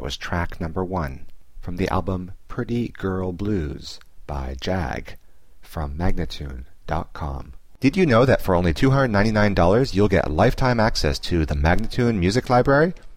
That was track number 1 from the album Pretty Girl Blues by Jag from Magnatune.com. Did you know that for only $299 you'll get lifetime access to the Magnatune Music Library?